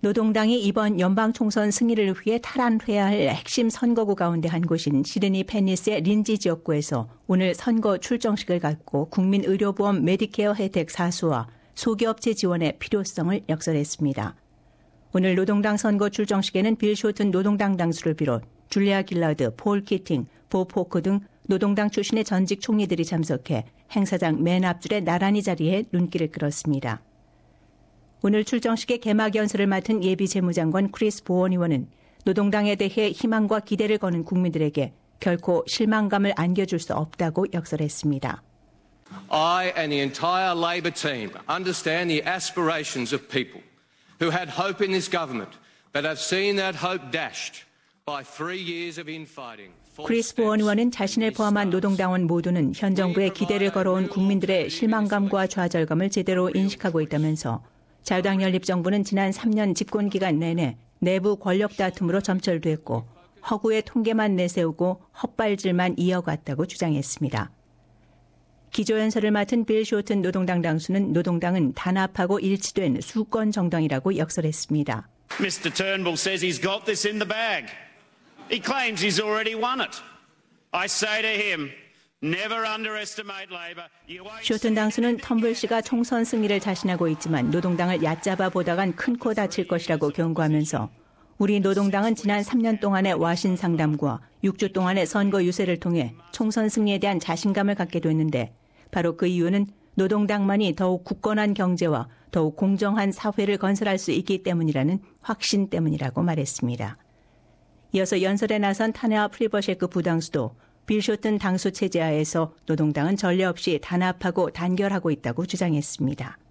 노동당이 이번 연방총선 승리를 위해 탈환해야 할 핵심 선거구 가운데 한 곳인 시드니 페니스의 린지 지역구에서 오늘 선거 출정식을 갖고 국민의료보험 메디케어 혜택 사수와 소기업체 지원의 필요성을 역설했습니다. 오늘 노동당 선거 출정식에는 빌 쇼튼 노동당 당수를 비롯 줄리아 길라드, 폴 키팅, 보 포크 등 노동당 출신의 전직 총리들이 참석해 행사장 맨 앞줄에 나란히 자리해 눈길을 끌었습니다. 오늘 출정식의 개막 연설을 맡은 예비 재무장관 크리스 보원 의원은 노동당에 대해 희망과 기대를 거는 국민들에게 결코 실망감을 안겨줄 수 없다고 역설했습니다. I and the entire Labor team understand the aspirations of people who had hope in this government but have seen that hope dashed by 3 years of infighting. 크리스 보원 의원은 자신을 포함한 노동당원 모두는 현 정부에 기대를 걸어온 국민들의 실망감과 좌절감을 제대로 인식하고 있다면서 자유당 연립정부는 지난 3년 집권 기간 내내 내부 권력 다툼으로 점철됐고 허구의 통계만 내세우고 헛발질만 이어갔다고 주장했습니다. 기조연설을 맡은 빌 쇼튼 노동당 당수는 노동당은 단합하고 일치된 수권 정당이라고 역설했습니다. Mr. Turnbull says he's got this in the bag. He claims he's already won it. I say to him, never underestimate Labor. 쇼튼 당수는 텀블 씨가 총선 승리를 자신하고 있지만 노동당을 얕잡아 보다간 큰 코 다칠 것이라고 경고하면서 우리 노동당은 지난 3년 동안의 와신 상담과 6주 동안의 선거 유세를 통해 총선 승리에 대한 자신감을 갖게 됐는데 바로 그 이유는 노동당만이 더욱 굳건한 경제와 더욱 공정한 사회를 건설할 수 있기 때문이라는 확신 때문이라고 말했습니다. 이어서 연설에 나선 타네와 프리버셰크 부당수도 빌 쇼튼 당수 체제하에서 노동당은 전례 없이 단합하고 단결하고 있다고 주장했습니다.